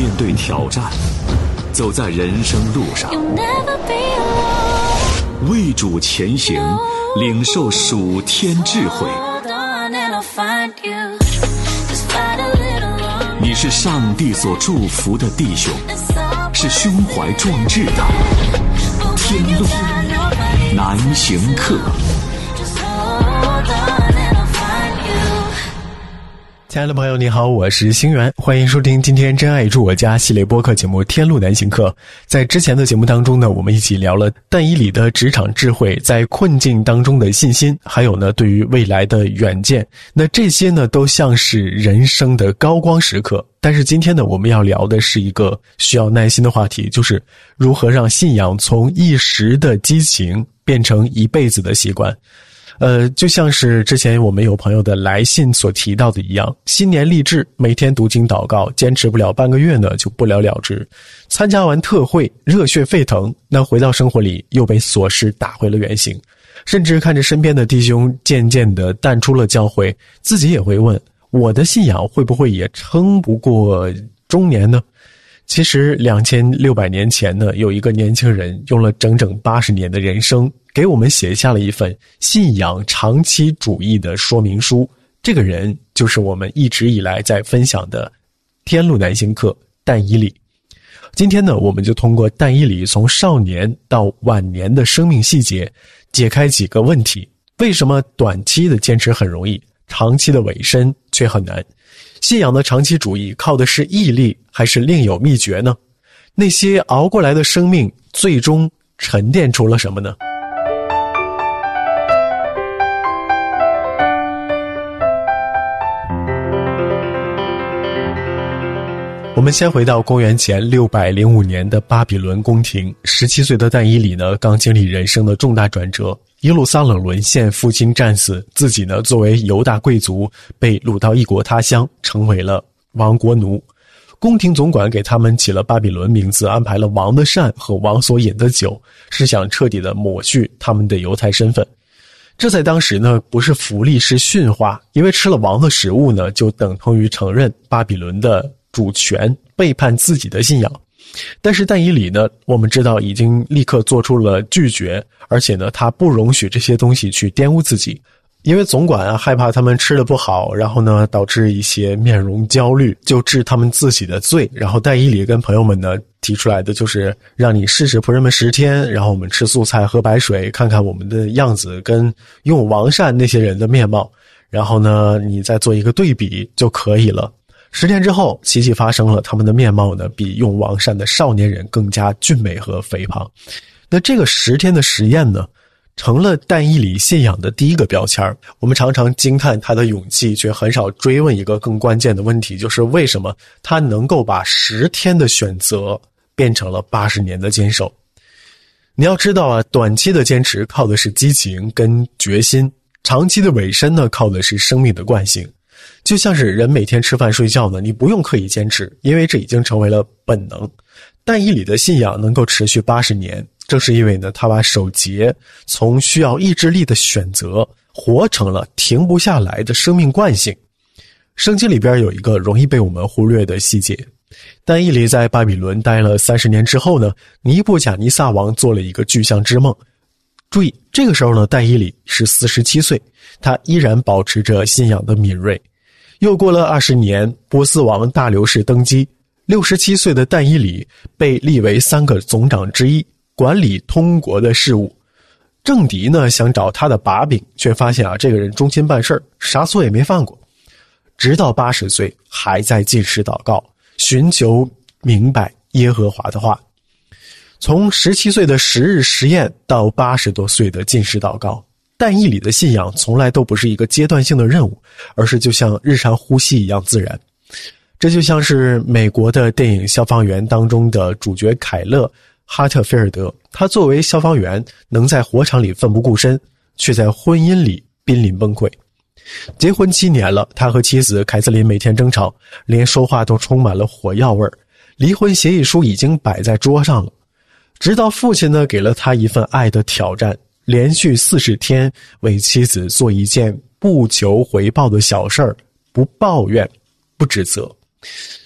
面对挑战，走在人生路上，为主前行，领受属天智慧。你是上帝所祝福的弟兄，是胸怀壮志的天路难行客。 亲爱的朋友你好，我是星源，欢迎收听今天真爱住我家系列播客节目天路难行客。在之前的节目当中呢，我们一起聊了但以理的职场智慧，在困境当中的信心，还有呢对于未来的远见。那这些呢都像是人生的高光时刻，但是今天呢我们要聊的是一个需要耐心的话题，就是如何让信仰从一时的激情变成一辈子的习惯。就像是之前我们有朋友的来信所提到的一样，新年立志每天读经祷告，坚持不了半个月呢就不了了之。参加完特会热血沸腾，那回到生活里又被琐事打回了原形，甚至看着身边的弟兄渐渐地淡出了教会，自己也会问，我的信仰会不会也撑不过中年呢？其实2600年前呢，有一个年轻人用了整整80年的人生，给我们写下了一份信仰长期主义的说明书。这个人就是我们一直以来在分享的天路难行客但以理。今天呢，我们就通过但以理从少年到晚年的生命细节，解开几个问题：为什么短期的坚持很容易，长期的委身却很难？信仰的长期主义靠的是毅力，还是另有秘诀呢？那些熬过来的生命最终沉淀出了什么呢？我们先回到公元前605年的巴比伦宫廷，17岁的但以理呢，刚经历人生的重大转折，耶路撒冷沦陷，父亲战死，自己呢作为犹大贵族被掳到异国他乡，成为了亡国奴。宫廷总管给他们起了巴比伦名字，安排了王的膳和王所饮的酒，是想彻底的抹去他们的犹太身份。这在当时呢不是福利，是驯化，因为吃了王的食物呢，就等同于承认巴比伦的主权，背叛自己的信仰。但是但以理呢，我们知道已经立刻做出了拒绝，而且呢他不容许这些东西去玷污自己，因为总管害怕他们吃得不好，然后呢导致一些面容焦虑，就治他们自己的罪。然后但以理跟朋友们呢提出来的就是让你试试仆人们10天，然后我们吃素菜喝白水，看看我们的样子跟用王膳那些人的面貌，然后呢你再做一个对比就可以了。10天之后，奇迹发生了，他们的面貌呢比用王膳的少年人更加俊美和肥胖。那这个10天的实验呢，成了但以理信仰的第一个标签。我们常常惊叹他的勇气，却很少追问一个更关键的问题，就是为什么他能够把10天的选择变成了80年的坚守。你要知道啊，短期的坚持靠的是激情跟决心，长期的委身呢靠的是生命的惯性。就像是人每天吃饭睡觉呢，你不用刻意坚持，因为这已经成为了本能。但以理的信仰能够持续80年，正是因为呢，他把守节从需要意志力的选择，活成了停不下来的生命惯性。圣经里边有一个容易被我们忽略的细节，但以理在巴比伦待了30年之后呢，尼布甲尼撒王做了一个巨象之梦。注意，这个时候呢，但以理是47岁，他依然保持着信仰的敏锐。又过了20年，波斯王大流士登基，67岁的但以理被立为3个总长之一，管理通国的事务。政敌呢想找他的把柄，却发现这个人忠心办事，啥错也没犯过。直到80岁还在禁食祷告，寻求明白耶和华的话。从17岁的10日实验到80多岁的禁食祷告，但以理的信仰从来都不是一个阶段性的任务，而是就像日常呼吸一样自然。这就像是美国的电影《消防员》当中的主角凯勒·哈特菲尔德，他作为消防员能在火场里奋不顾身，却在婚姻里濒临崩溃。结婚7年了，他和妻子凯瑟琳每天争吵，连说话都充满了火药味儿。离婚协议书已经摆在桌上了，直到父亲呢给了他一份爱的挑战，连续40天为妻子做一件不求回报的小事儿，不抱怨，不指责。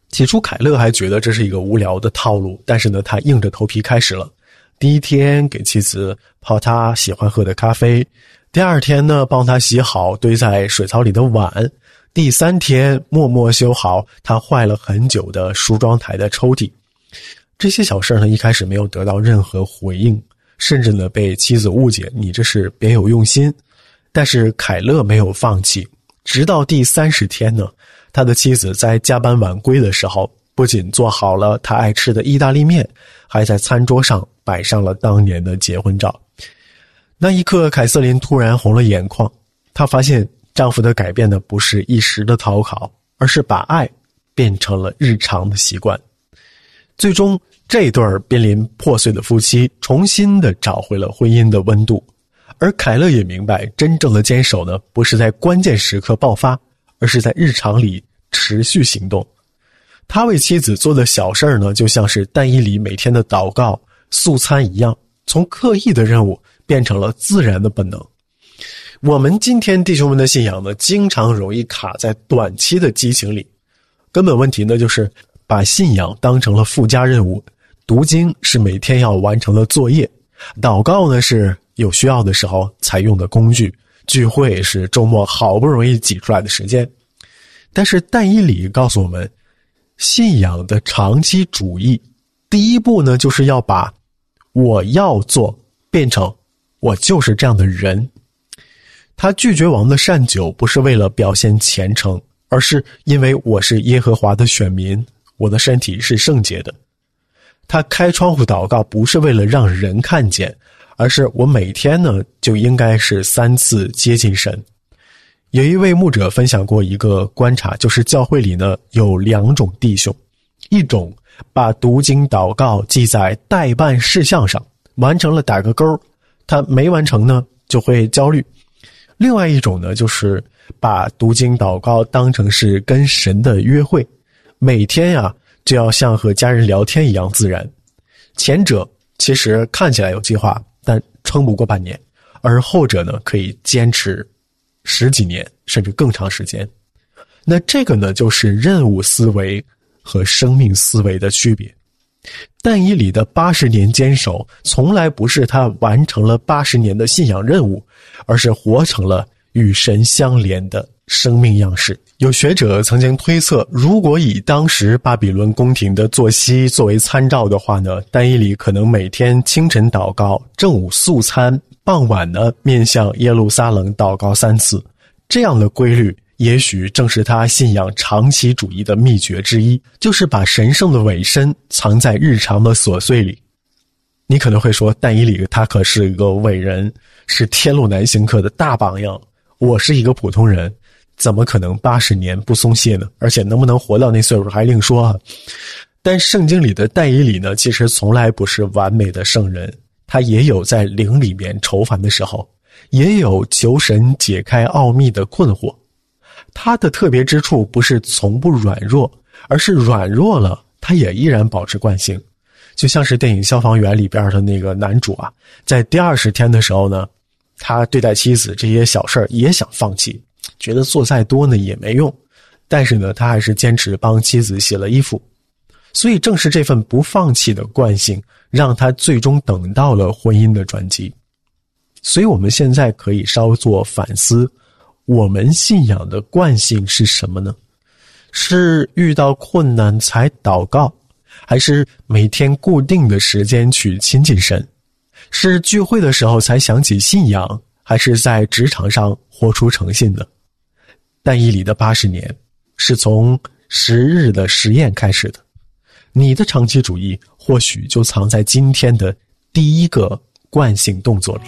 起初凯勒还觉得这是一个无聊的套路，但是呢，他硬着头皮开始了。第一天给妻子泡他喜欢喝的咖啡，第二天呢，帮他洗好堆在水槽里的碗，第三天默默修好他坏了很久的梳妆台的抽屉。这些小事呢，一开始没有得到任何回应，甚至呢被妻子误解你这是别有用心。但是凯勒没有放弃，直到第30天呢，他的妻子在加班晚归的时候，不仅做好了他爱吃的意大利面，还在餐桌上摆上了当年的结婚照。那一刻，凯瑟琳突然红了眼眶，她发现丈夫的改变呢，不是一时的讨好，而是把爱变成了日常的习惯。最终，这对濒临破碎的夫妻重新的找回了婚姻的温度。而凯勒也明白，真正的坚守呢，不是在关键时刻爆发，而是在日常里持续行动。他为妻子做的小事呢，就像是但以理每天的祷告、素餐一样，从刻意的任务变成了自然的本能。我们今天弟兄们的信仰呢，经常容易卡在短期的激情里。根本问题呢，就是把信仰当成了附加任务，读经是每天要完成的作业，祷告呢是有需要的时候才用的工具，聚会是周末好不容易挤出来的时间。但是但以理告诉我们，信仰的长期主义，第一步呢，就是要把我要做变成我就是这样的人。他拒绝王的善酒，不是为了表现虔诚，而是因为我是耶和华的选民，我的身体是圣洁的。他开窗户祷告，不是为了让人看见，而是我每天呢就应该是3次接近神。有一位牧者分享过一个观察，就是教会里呢有2种弟兄，一种把读经祷告记在待办事项上，完成了打个勾，他没完成呢就会焦虑。另外一种呢，就是把读经祷告当成是跟神的约会，每天呀就要像和家人聊天一样自然。前者其实看起来有计划，但撑不过半年，而后者呢可以坚持10几年甚至更长时间。那这个呢，就是任务思维和生命思维的区别。但以理的80年坚守，从来不是他完成了80年的信仰任务，而是活成了与神相连的生命样式。有学者曾经推测，如果以当时巴比伦宫廷的作息作为参照的话呢，但以理可能每天清晨祷告，正午素餐，傍晚呢面向耶路撒冷祷告3次。这样的规律也许正是他信仰长期主义的秘诀之一，就是把神圣的委身藏在日常的琐碎里。你可能会说，但以理他可是一个伟人，是天路难行客的大榜样，我是一个普通人，怎么可能80年不松懈呢？而且能不能活到那岁数还另说啊。但圣经里的但以理呢，其实从来不是完美的圣人，他也有在灵里面愁烦的时候，也有求神解开奥秘的困惑。他的特别之处不是从不软弱，而是软弱了他也依然保持惯性。就像是电影《消防员》里边的那个男主啊，在第20天的时候呢，他对待妻子这些小事也想放弃，觉得做再多呢也没用，但是呢他还是坚持帮妻子洗了衣服。所以正是这份不放弃的惯性，让他最终等到了婚姻的转机。所以我们现在可以稍作反思，我们信仰的惯性是什么呢？是遇到困难才祷告，还是每天固定的时间去亲近神？是聚会的时候才想起信仰，还是在职场上活出诚信呢？但以理的80年是从10日的实验开始的，你的长期主义或许就藏在今天的第一个惯性动作里。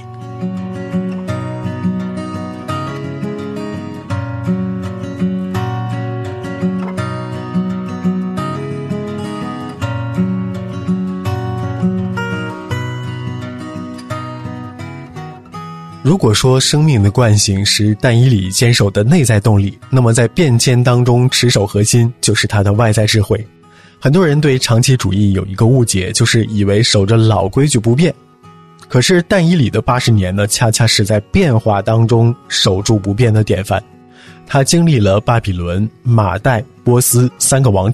如果说生命的惯性是但以理坚守的内在动力，那么在变迁当中持守核心就是他的外在智慧。很多人对长期主义有一个误解，就是以为守着老规矩不变。可是但以理的80年呢，恰恰是在变化当中守住不变的典范。他经历了巴比伦、马代、波斯3个王朝，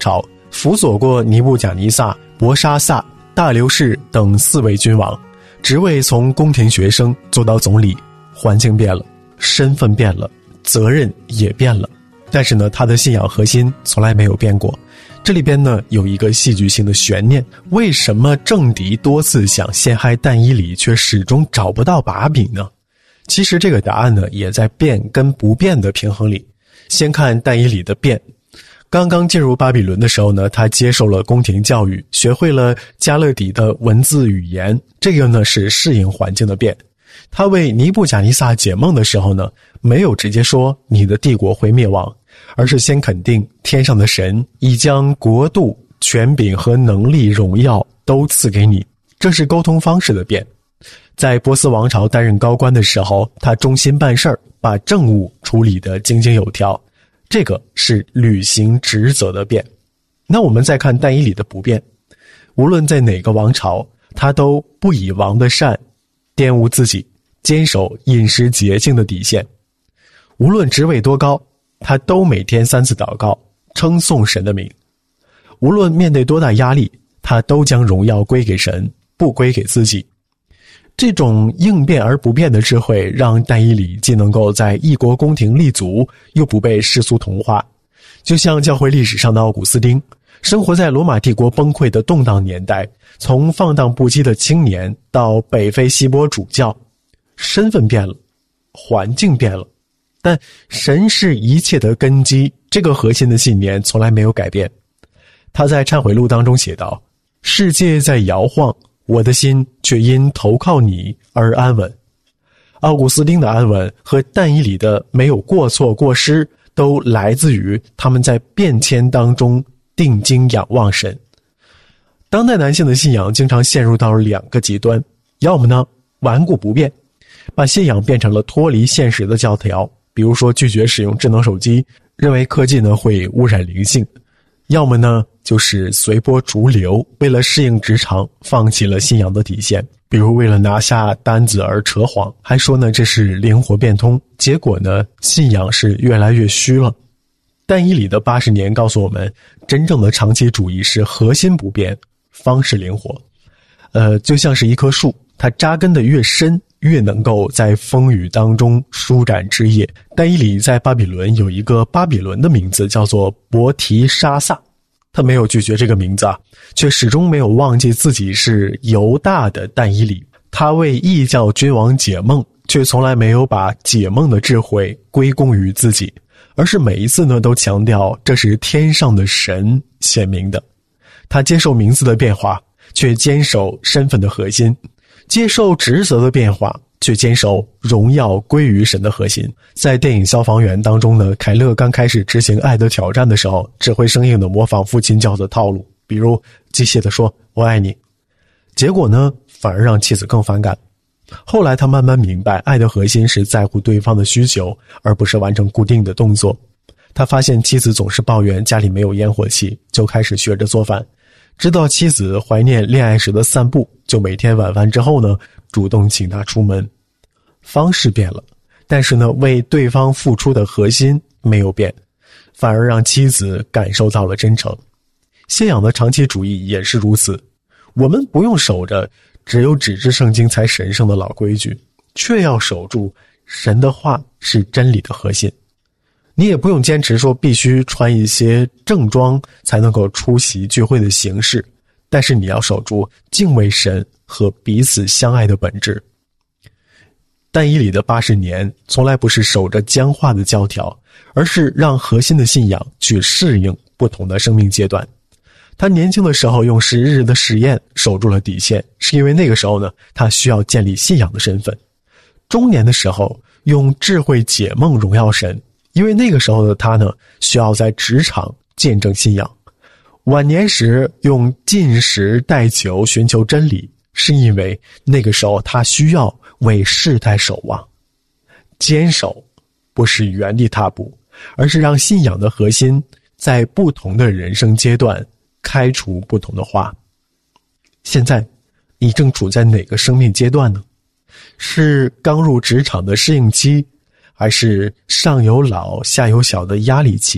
辅佐过尼布贾尼撒、博沙萨、大流士等4位君王，职位从宫廷学生做到总理。环境变了，身份变了，责任也变了，但是呢，他的信仰核心从来没有变过。这里边呢有一个戏剧性的悬念，为什么政敌多次想陷害但以理，却始终找不到把柄呢？其实这个答案呢也在变跟不变的平衡里。先看但以理的变。刚刚进入巴比伦的时候呢，他接受了宫廷教育，学会了加勒底的文字语言，这个呢是适应环境的变。他为尼布贾尼撒解梦的时候呢，没有直接说你的帝国会灭亡，而是先肯定天上的神已将国度、权柄和能力、荣耀都赐给你，这是沟通方式的变。在波斯王朝担任高官的时候，他忠心办事儿，把政务处理得井井有条，这个是履行职责的变。那我们再看但以理的不变，无论在哪个王朝，他都不以王的善玷污自己，坚守饮食洁净的底线。无论职位多高，他都每天3次祷告，称颂神的名。无论面对多大压力，他都将荣耀归给神，不归给自己。这种应变而不变的智慧，让但以理既能够在异国宫廷立足，又不被世俗同化。就像教会历史上的奥古斯丁，生活在罗马帝国崩溃的动荡年代，从放荡不羁的青年到北非西波主教，身份变了，环境变了，但神是一切的根基，这个核心的信念从来没有改变。他在忏悔录当中写道，世界在摇晃，我的心却因投靠你而安稳。奥古斯丁的安稳和但以理的没有过错过失，都来自于他们在变迁当中定睛仰望神。当代男性的信仰经常陷入到2个极端，要么呢顽固不变，把信仰变成了脱离现实的教条，比如说拒绝使用智能手机，认为科技呢会污染灵性；要么呢就是随波逐流，为了适应职场放弃了信仰的底线，比如为了拿下单子而扯谎，还说呢这是灵活变通，结果呢信仰是越来越虚了。但以理的80年告诉我们，真正的长期主义是核心不变，方式灵活。就像是一棵树，它扎根的越深，越能够在风雨当中舒展枝叶。但以理在巴比伦有一个巴比伦的名字，叫做伯提沙撒。他没有拒绝这个名字却始终没有忘记自己是犹大的但以理。他为异教君王解梦，却从来没有把解梦的智慧归功于自己，而是每一次呢都强调这是天上的神显明的。他接受名字的变化，却坚守身份的核心；接受职责的变化，却坚守荣耀归于神的核心。在电影《消防员》当中呢，凯勒刚开始执行爱的挑战的时候，只会生硬的模仿父亲教的套路，比如机械的说我爱你，结果呢反而让妻子更反感。后来他慢慢明白，爱的核心是在乎对方的需求，而不是完成固定的动作。他发现妻子总是抱怨家里没有烟火气，就开始学着做饭。知道妻子怀念恋爱时的散步，就每天晚饭之后呢，主动请她出门。方式变了，但是呢，为对方付出的核心没有变，反而让妻子感受到了真诚。信仰的长期主义也是如此，我们不用守着只有纸质圣经才神圣的老规矩，却要守住神的话是真理的核心。你也不用坚持说必须穿一些正装才能够出席聚会的形式，但是你要守住敬畏神和彼此相爱的本质。但以理的80年从来不是守着僵化的教条，而是让核心的信仰去适应不同的生命阶段。他年轻的时候用10日的实验守住了底线，是因为那个时候呢，他需要建立信仰的身份。中年的时候用智慧解梦荣耀神，因为那个时候的他呢，需要在职场见证信仰。晚年时用禁食代求寻求真理，是因为那个时候他需要为世代守望。坚守不是原地踏步，而是让信仰的核心在不同的人生阶段开出不同的花。现在你正处在哪个生命阶段呢？是刚入职场的适应期，还是上有老下有小的压力期，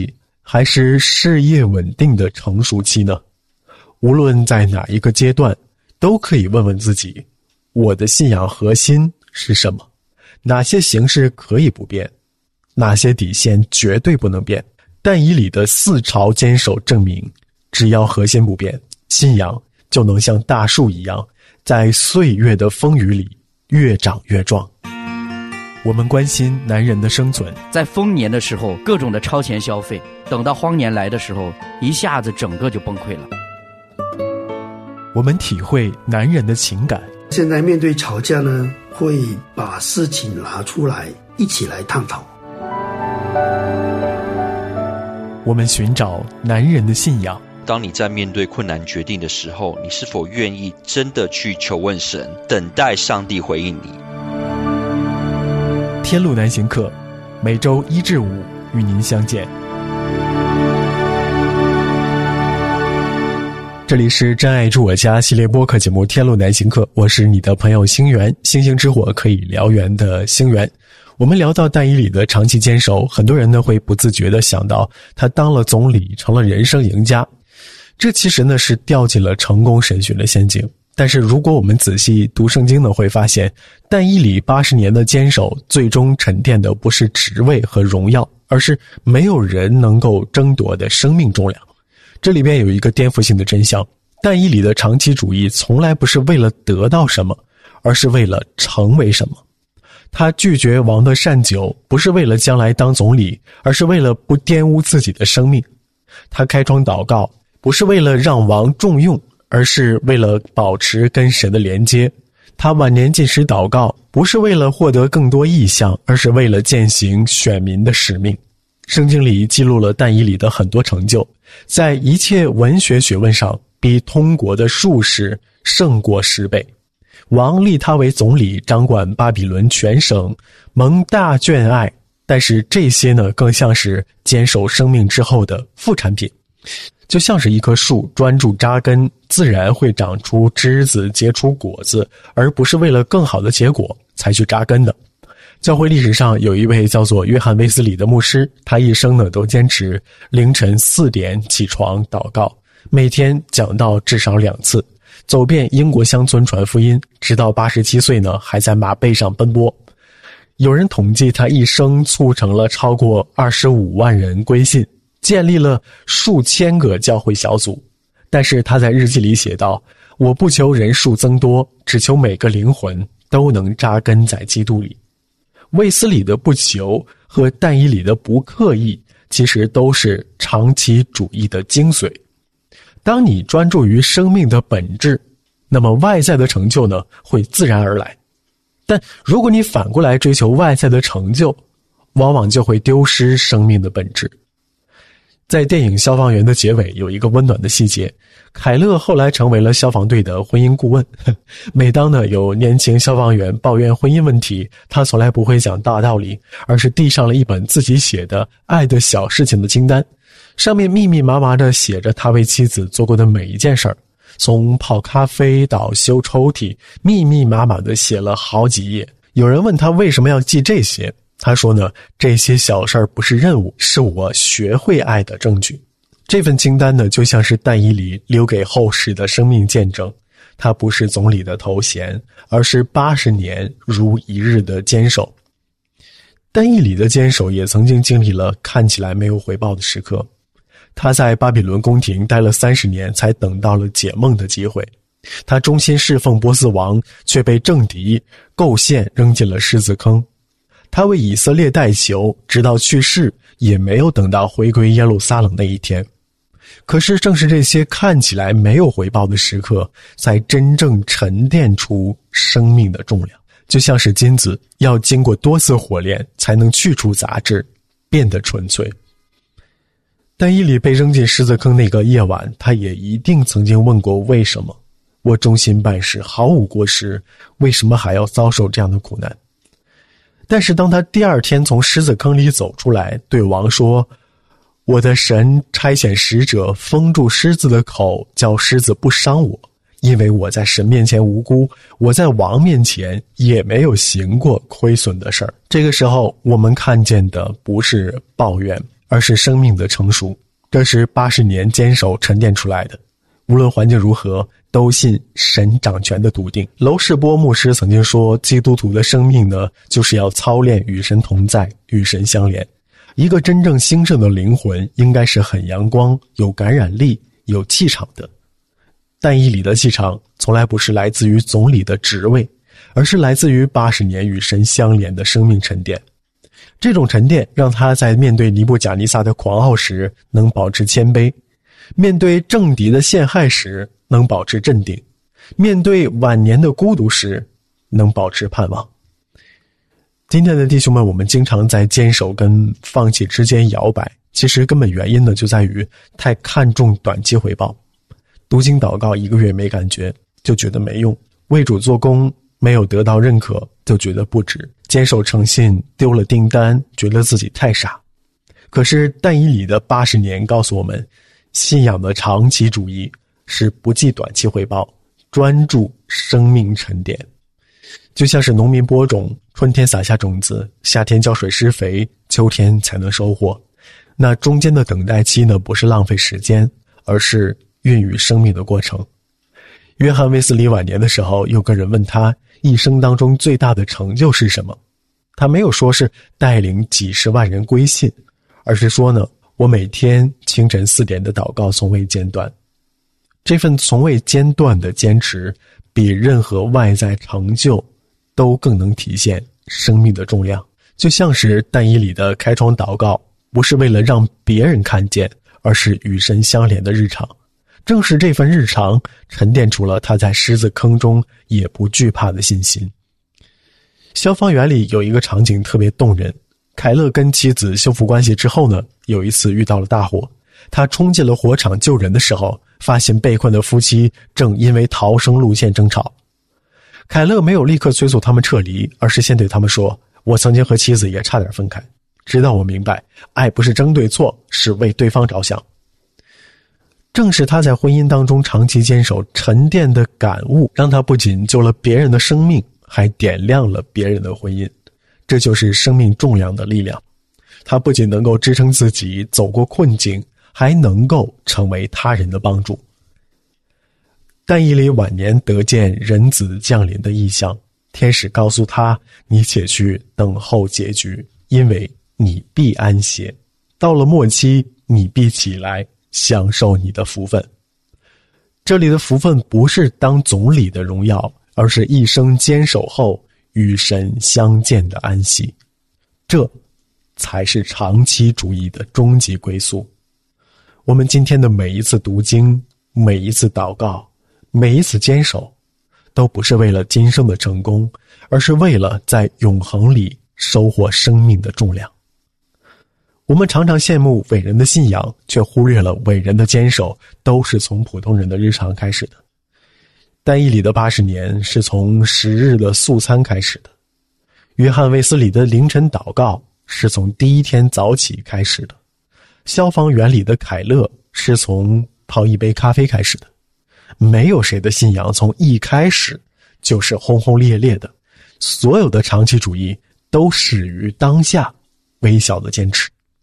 还是事业稳定的成熟期呢？无论在哪一个阶段，都可以问问自己，我的信仰核心是什么？哪些形式可以不变？哪些底线绝对不能变？但以理的4朝坚守证明，只要核心不变，信仰就能像大树一样，在岁月的风雨里越长越壮。我们关心男人的生存， 在丰年的时候各种的超前消费，等到荒年来的时候，一下子整个就崩溃了。 我们体会男人的情感。 现在面对吵架呢，会把事情拿出来一起来探讨。 我们寻找男人的信仰。 当你在面对困难决定的时候，你是否愿意真的去求问神，等待上帝回应你？ 天路难行客，每周1至5与您相见。这里是真爱住我家系列播客节目《天路难行客》，我是你的朋友星源，星星之火可以燎原的星源。我们聊到但以理的长期坚守，很多人呢会不自觉地想到他当了总理，成了人生赢家。这其实呢是掉进了成功神学的陷阱。但是如果我们仔细读圣经呢，会发现但以理80年的坚守，最终沉淀的不是职位和荣耀，而是没有人能够争夺的生命重量。这里边有一个颠覆性的真相，但以理的长期主义从来不是为了得到什么，而是为了成为什么。他拒绝王的善酒，不是为了将来当总理，而是为了不玷污自己的生命。他开窗祷告，不是为了让王重用，而是为了保持跟神的连接。他晚年进食祷告，不是为了获得更多意象，而是为了践行选民的使命。圣经里记录了但以理的很多成就，在一切文学学问上比通国的术士胜过10倍。王立他为总理，掌管巴比伦全省，蒙大眷爱。但是这些呢，更像是坚守生命之后的副产品。就像是一棵树专注扎根，自然会长出枝子，结出果子，而不是为了更好的结果才去扎根的。教会历史上有一位叫做约翰卫斯理的牧师，他一生呢都坚持凌晨4点起床祷告，每天讲道至少2次，走遍英国乡村传福音，直到87岁呢还在马背上奔波。有人统计他一生促成了超过25万人归信，建立了数千个教会小组。但是他在日记里写道，我不求人数增多，只求每个灵魂都能扎根在基督里。卫斯理的不求和但以理的不刻意，其实都是长期主义的精髓。当你专注于生命的本质，那么外在的成就呢，会自然而来。但如果你反过来追求外在的成就，往往就会丢失生命的本质。在电影《消防员》的结尾有一个温暖的细节，凯勒后来成为了消防队的婚姻顾问。每当呢有年轻消防员抱怨婚姻问题，他从来不会讲大道理，而是递上了一本自己写的爱的小事情的清单，上面密密麻麻地写着他为妻子做过的每一件事儿，从泡咖啡到修抽屉，密密麻麻地写了好几页。有人问他为什么要记这些，他说呢，这些小事儿不是任务，是我学会爱的证据。这份清单呢，就像是但以理留给后世的生命见证。他不是总理的头衔，而是80年如一日的坚守。但以理的坚守也曾经经历了看起来没有回报的时刻。他在巴比伦宫廷待了30年，才等到了解梦的机会。他忠心侍奉波斯王，却被政敌构陷扔进了狮子坑。他为以色列代求，直到去世也没有等到回归耶路撒冷那一天。可是正是这些看起来没有回报的时刻，才真正沉淀出生命的重量。就像是金子要经过多次火炼才能去除杂质，变得纯粹。但以理被扔进狮子坑那个夜晚，他也一定曾经问过为什么？我忠心办事，毫无过失，为什么还要遭受这样的苦难？但是当他第2天从狮子坑里走出来，对王说，我的神差遣使者封住狮子的口，叫狮子不伤我，因为我在神面前无辜，我在王面前也没有行过亏损的事儿。这个时候我们看见的不是抱怨， 而是生命的成熟。这是80年坚守沉淀出来的。无论环境如何，都信神掌权的笃定。娄世波牧师曾经说，基督徒的生命呢，就是要操练与神同在，与神相连。一个真正兴盛的灵魂应该是很阳光、有感染力、有气场的。但以理的气场从来不是来自于总理的职位，而是来自于80年与神相连的生命沉淀。这种沉淀让他在面对尼布甲尼撒的狂傲时能保持谦卑，面对政敌的陷害时能保持镇定，面对晚年的孤独时能保持盼望。今天的弟兄们，我们经常在坚守跟放弃之间摇摆，其实根本原因呢，就在于太看重短期回报。读经祷告1个月没感觉，就觉得没用；为主做工没有得到认可，就觉得不值；坚守诚信丢了订单，觉得自己太傻。可是但以理的80年告诉我们，信仰的长期主义是不计短期回报，专注生命沉淀。就像是农民播种，春天撒下种子，夏天浇水施肥，秋天才能收获。那中间的等待期呢，不是浪费时间，而是孕育生命的过程。约翰卫斯理晚年的时候，有个人问他一生当中最大的成就是什么，他没有说是带领几十万人归信，而是说呢，我每天清晨4点的祷告从未间断。这份从未间断的坚持，比任何外在成就都更能体现生命的重量。就像是但以理的开窗祷告，不是为了让别人看见，而是与神相连的日常。正是这份日常沉淀出了他在狮子坑中也不惧怕的信心。消防员里有一个场景特别动人，凯勒跟妻子修复关系之后呢，有一次遇到了大火，他冲进了火场救人的时候，发现被困的夫妻正因为逃生路线争吵。凯勒没有立刻催促他们撤离，而是先对他们说，我曾经和妻子也差点分开，直到我明白爱不是争对错，是为对方着想。正是他在婚姻当中长期坚守沉淀的感悟，让他不仅救了别人的生命，还点亮了别人的婚姻。这就是生命重量的力量。他不仅能够支撑自己走过困境，还能够成为他人的帮助。但以理晚年得见人子降临的异象，天使告诉他，你且去等候结局，因为你必安歇，到了末期，你必起来享受你的福分。这里的福分不是当总理的荣耀，而是一生坚守后与神相见的安息。这才是长期主义的终极归宿。我们今天的每一次读经，每一次祷告，每一次坚守，都不是为了今生的成功，而是为了在永恒里收获生命的重量。我们常常羡慕伟人的信仰，却忽略了伟人的坚守都是从普通人的日常开始的。但以理的80年是从10日的素餐开始的，约翰卫斯理的凌晨祷告是从第一天早起开始的，消防员里的凯勒是从泡一杯咖啡开始的。没有谁的信仰从一开始就是轰轰烈烈的，所有的长期主义都始于当下微小的坚持。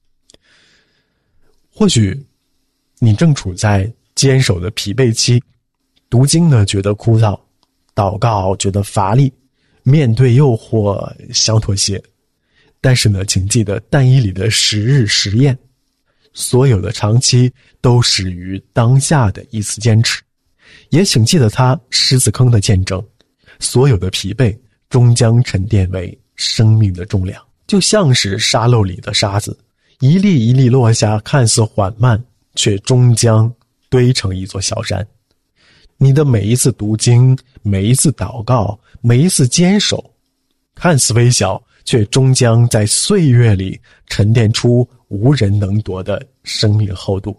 或许你正处在坚守的疲惫期，读经呢觉得枯燥，祷告觉得乏力，面对诱惑想妥协。但是呢，请记得但以理的10日实验，所有的长期都始于当下的一次坚持。也请记得他狮子坑的见证，所有的疲惫终将沉淀为生命的重量，就像是沙漏里的沙子，一粒一粒落下，看似缓慢，却终将堆成一座小山。你的每一次读经，每一次祷告，每一次坚守，看似微小，却终将在岁月里沉淀出无人能夺的生命厚度。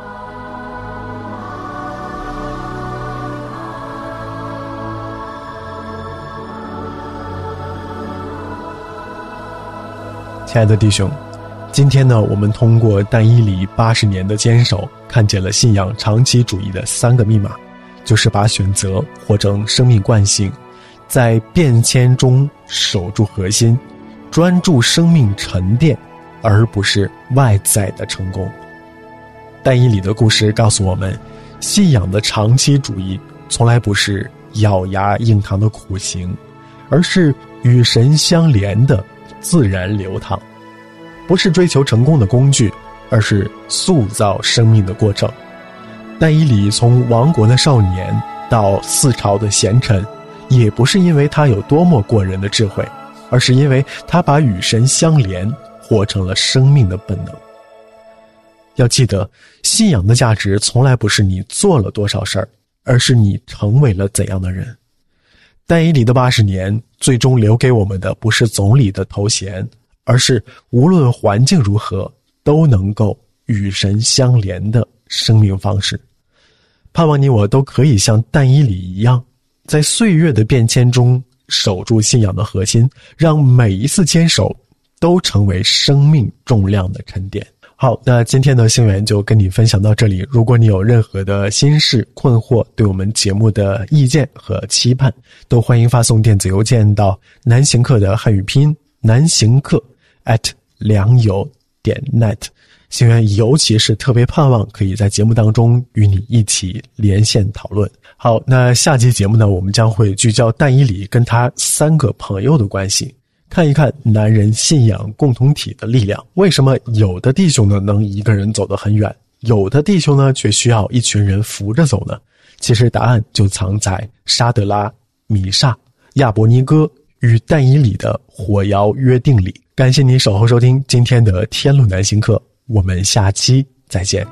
亲爱的弟兄，今天呢，我们通过但以理80年的坚守，看见了信仰长期主义的3个密码，就是把选择活成生命惯性，在变迁中守住核心，专注生命沉淀， 而不是外在的成功。但以理的故事告诉我们，信仰的长期主义从来不是咬牙硬扛的苦行，而是与神相连的自然流淌，不是追求成功的工具，而是塑造生命的过程。但以理从亡国的少年到四朝的贤臣，也不是因为他有多么过人的智慧，而是因为他把与神相连活成了生命的本能。要记得，信仰的价值从来不是你做了多少事儿，而是你成为了怎样的人。但以理的80年最终留给我们的不是总理的头衔，而是无论环境如何都能够与神相连的生命方式。盼望你我都可以像但以理一样，在岁月的变迁中守住信仰的核心，让每一次坚守都成为生命重量的沉淀。好，那今天的星源就跟你分享到这里。如果你有任何的心事困惑，对我们节目的意见和期盼，都欢迎发送电子邮件到南行客的汉语拼音南行客@良友.net。星源尤其是特别盼望可以在节目当中与你一起连线讨论。好，那下期节目呢，我们将会聚焦但以理跟他3个朋友的关系，看一看男人信仰共同体的力量。为什么有的弟兄呢能一个人走得很远，有的弟兄呢却需要一群人扶着走呢？其实答案就藏在沙德拉、米煞、亚伯尼哥与但以理的火窑约定里。感谢你守候收听今天的天路南行课，我们下期再见。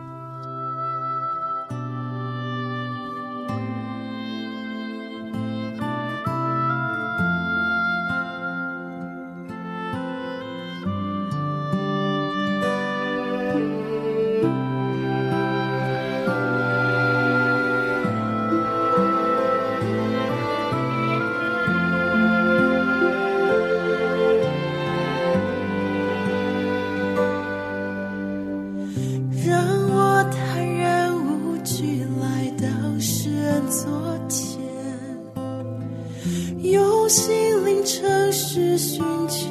心灵诚实寻求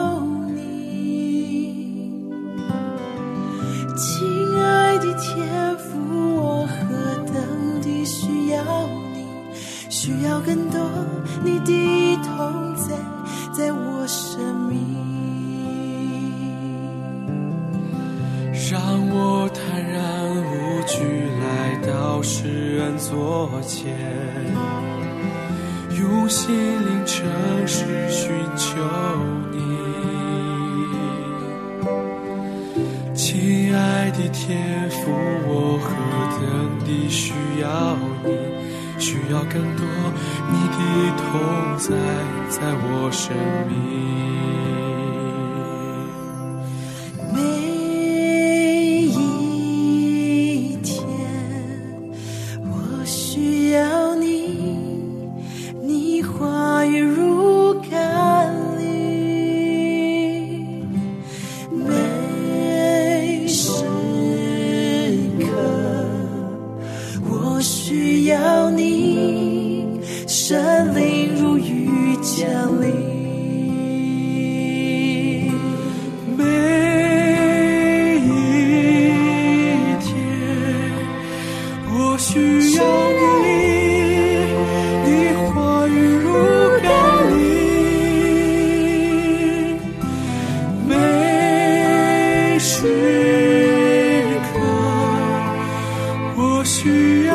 你，亲爱的天父，我何等地需要你，需要更多你的同在，在我生命。 让我坦然无惧来到施恩座前，用心灵诚实寻求你，亲爱的天父，我何等地需要你，需要更多你的同在，在我生命。 每一天我需要你，你话语如甘霖，每时刻我需要你，神灵如雨降临。 每一天我需要你，你话语如甘霖，每时刻我需要